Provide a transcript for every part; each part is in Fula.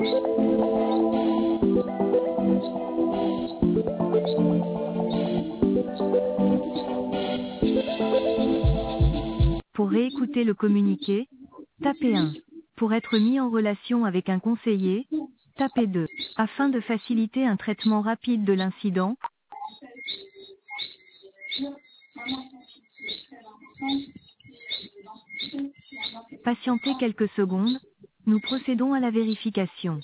Pour réécouter le communiqué, tapez 1. Pour être mis en relation avec un conseiller, tapez 2. Afin de faciliter un traitement rapide de l'incident, patientez quelques secondes, nous procédons à la vérification.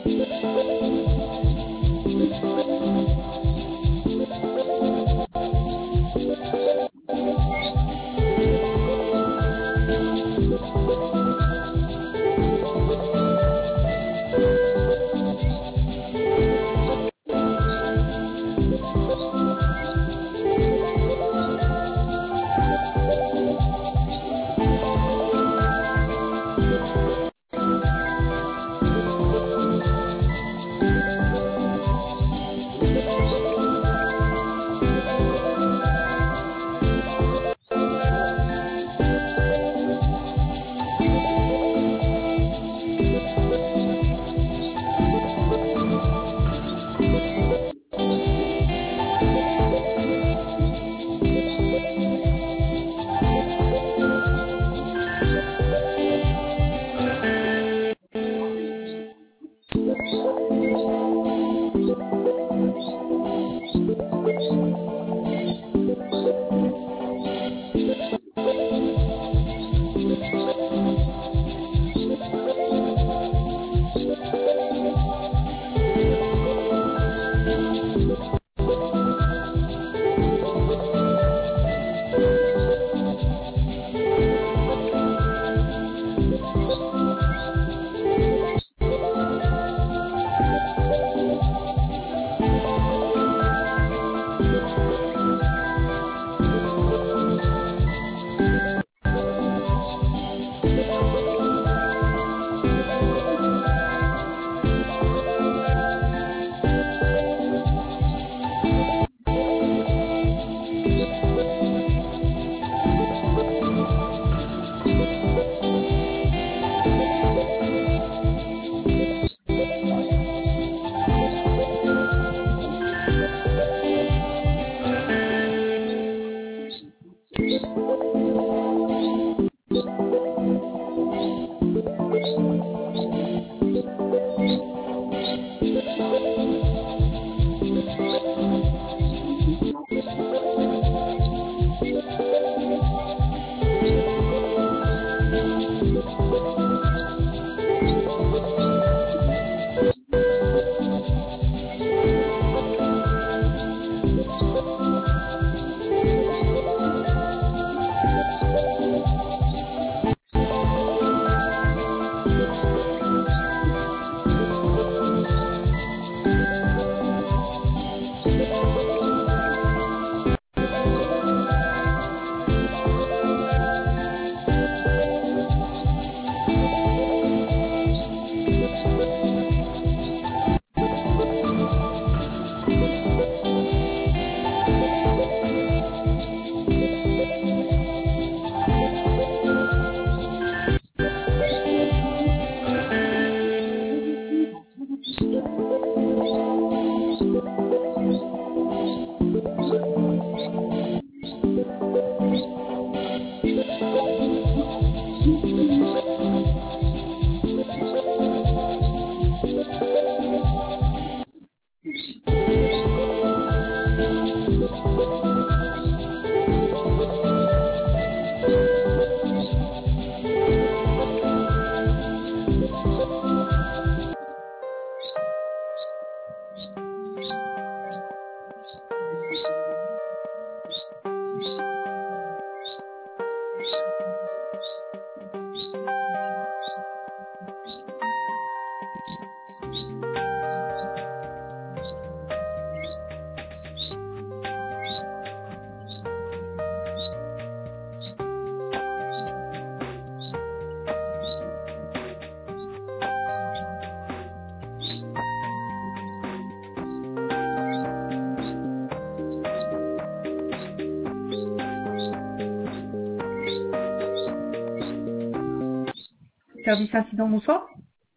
Service incident, bonsoir.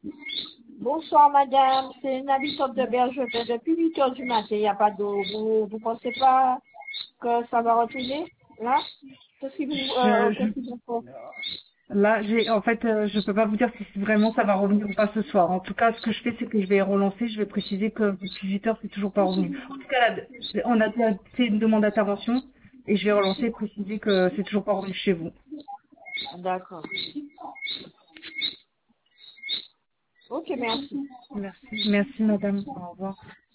Bonsoir madame, c'est une habitante de Bergevin depuis 8 heures du matin, il n'y a pas d'eau. Vous pensez pas que ça va retourner là? Qu'est-ce qu'il vous faut? Là, je peux pas vous dire si vraiment ça va revenir ou pas ce soir. En tout cas, ce que je fais, c'est que je vais relancer, je vais préciser que depuis 8 heures, c'est toujours pas revenu. En tout cas, là, on a fait une demande d'intervention et je vais relancer et préciser que c'est toujours pas revenu chez vous. D'accord. Ok, merci. Merci. Merci, madame. Au revoir.